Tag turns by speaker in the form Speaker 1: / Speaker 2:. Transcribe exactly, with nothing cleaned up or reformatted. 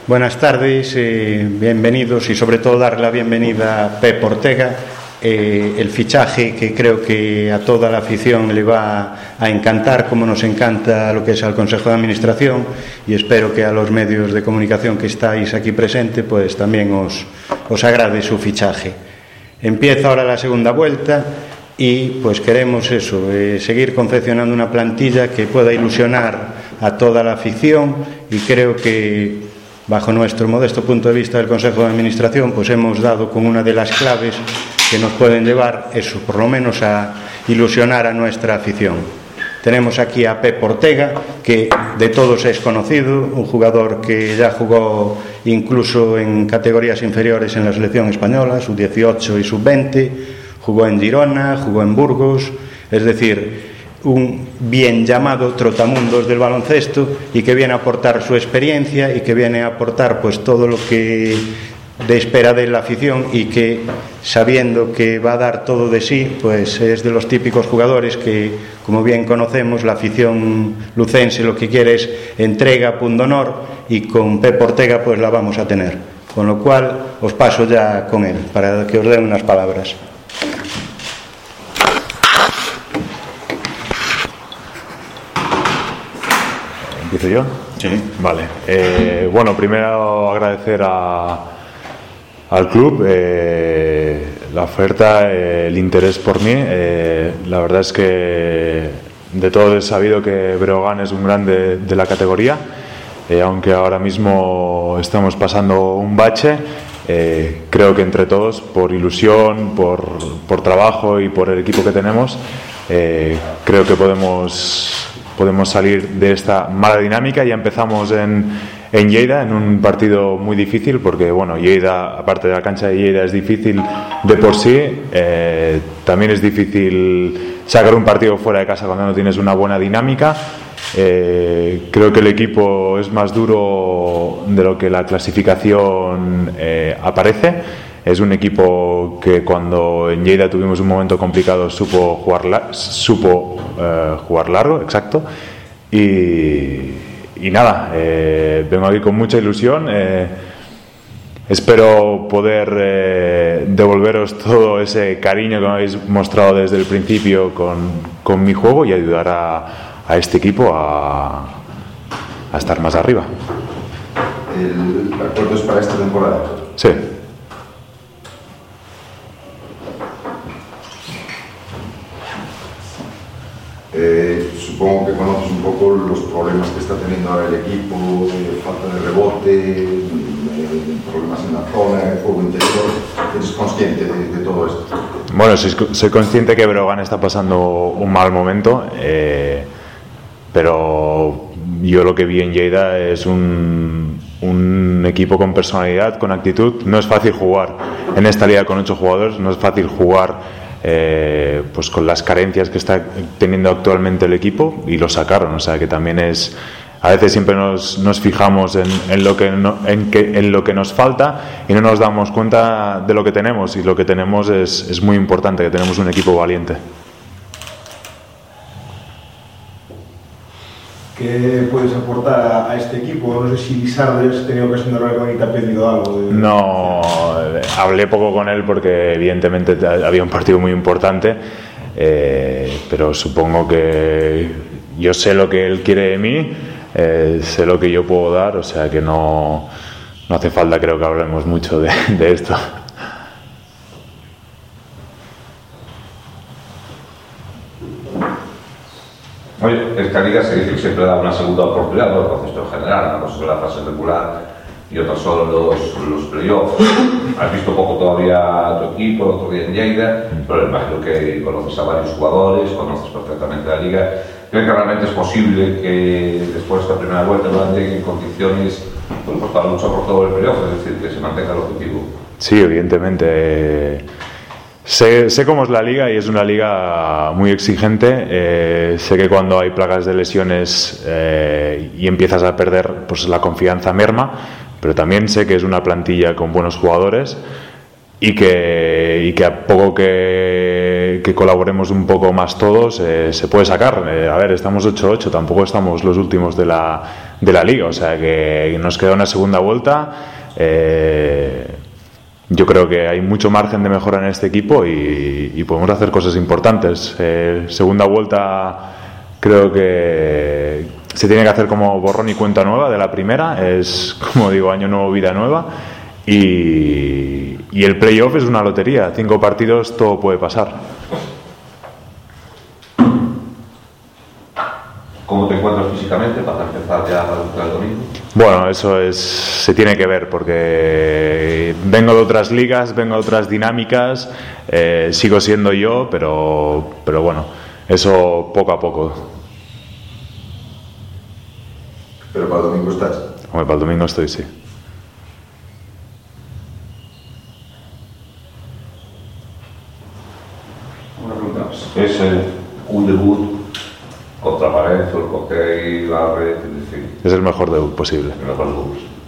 Speaker 1: Buenas tardes, eh, bienvenidos y sobre todo dar la bienvenida a Pep Ortega, eh, el fichaje que creo que a toda la afición le va a encantar, como nos encanta lo que es al Consejo de Administración, y espero que a los medios de comunicación que estáis aquí presentes pues también os, os agrade su fichaje. Empieza ahora la segunda vuelta y pues queremos eso, eh, seguir confeccionando una plantilla que pueda ilusionar a toda la afición, y creo que bajo nuestro modesto punto de vista del Consejo de Administración pues hemos dado con una de las claves que nos pueden llevar eso, por lo menos a ilusionar a nuestra afición. Tenemos aquí a Pep Ortega, que de todos es conocido, un jugador que ya jugó incluso en categorías inferiores en la selección española, sub dieciocho y sub veinte, jugó en Girona, jugó en Burgos, es decir, un bien llamado trotamundos del baloncesto, y que viene a aportar su experiencia y que viene a aportar pues todo lo que de espera de la afición, y que sabiendo que va a dar todo de sí, pues es de los típicos jugadores que, como bien conocemos, la afición lucense lo que quiere es entrega, pundonor, y con Pep Ortega pues la vamos a tener, con lo cual os paso ya con él para que os den unas palabras.
Speaker 2: ¿Empiezo yo?
Speaker 1: Sí.
Speaker 2: Vale. Eh, bueno, primero agradecer a, al club eh, la oferta, eh, el interés por mí. Eh, la verdad es que de todo he sabido que Breogán es un grande de la categoría, eh, aunque ahora mismo estamos pasando un bache. Eh, creo que entre todos, por ilusión, por, por trabajo y por el equipo que tenemos, eh, creo que podemos... podemos salir de esta mala dinámica. Ya empezamos en, en Lleida, en un partido muy difícil, porque bueno, Lleida, aparte de la cancha de Lleida, es difícil de por sí. Eh, también es difícil sacar un partido fuera de casa cuando no tienes una buena dinámica. Eh, creo que el equipo es más duro de lo que la clasificación eh, aparece. Es un equipo que cuando en Lleida tuvimos un momento complicado supo jugar, la, supo, eh, jugar largo, exacto. Y, y nada, eh, vengo aquí con mucha ilusión. Eh, espero poder eh, devolveros todo ese cariño que me habéis mostrado desde el principio con, con mi juego, y ayudar a, a este equipo a, a estar más arriba.
Speaker 3: ¿El acuerdo es para esta temporada?
Speaker 2: Sí.
Speaker 3: Eh, supongo que conoces un poco los problemas que está teniendo ahora el equipo, de falta de rebote, de problemas en la zona, en el juego interior. ¿Eres consciente de, de todo esto?
Speaker 2: Bueno, soy, soy consciente que Breogán está pasando un mal momento, eh, pero yo lo que vi en Lleida es un, un equipo con personalidad, con actitud. No es fácil jugar en esta liga con ocho jugadores, no es fácil jugar Eh, pues con las carencias que está teniendo actualmente el equipo, y lo sacaron. O sea que también es, a veces siempre nos, nos fijamos en, en, lo que no, en, que, en lo que nos falta, y no nos damos cuenta de lo que tenemos, y lo que tenemos es, es muy importante, que tenemos un equipo valiente.
Speaker 4: ¿Qué puedes aportar a este equipo? No sé si Lizardo has tenido ocasión de hablar con él y te ha pedido algo. De...
Speaker 2: No, hablé poco con él porque evidentemente había un partido muy importante, eh, pero supongo que yo sé lo que él quiere de mí, eh, sé lo que yo puedo dar, o sea que no, no hace falta, creo que hablemos mucho de, de esto.
Speaker 5: Oye, esta liga se dice que siempre da una segunda oportunidad, ¿no? El concepto general, una cosa es la fase regular y otra son los, los playoffs. Has visto poco todavía a tu equipo, el otro día en Lleida, pero imagino que conoces a varios jugadores, conoces perfectamente la liga. ¿Creo que realmente es posible que después de esta primera vuelta no lleguen en condiciones pues, para luchar por todo el playoff, es decir, que se mantenga el objetivo?
Speaker 2: Sí, evidentemente. Sé, sé cómo es la liga, y es una liga muy exigente. Eh, sé que cuando hay plagas de lesiones eh, y empiezas a perder, pues la confianza merma, pero también sé que es una plantilla con buenos jugadores, y que, y que a poco que, que colaboremos un poco más todos eh, se puede sacar. Eh, a ver, estamos ocho ocho, tampoco estamos los últimos de la, de la liga, o sea que nos queda una segunda vuelta. eh, yo creo que hay mucho margen de mejora en este equipo y, y podemos hacer cosas importantes. Eh, segunda vuelta creo que se tiene que hacer como borrón y cuenta nueva de la primera, es como digo, año nuevo, vida nueva, y, y el playoff es una lotería, cinco partidos, todo puede pasar.
Speaker 5: ¿Cómo te encuentras físicamente para empezar ya el domingo?
Speaker 2: Bueno, eso es, se tiene que ver porque vengo de otras ligas, vengo de otras dinámicas, eh, sigo siendo yo, pero, pero bueno, eso poco a poco.
Speaker 3: Pero para el domingo estás.
Speaker 2: Hombre, para el domingo estoy, sí.
Speaker 5: Una pregunta. Es eh, un debut contra Valencia, el Cocktail, la red, es decir,
Speaker 2: Es el mejor debut posible.
Speaker 5: el mejor debut.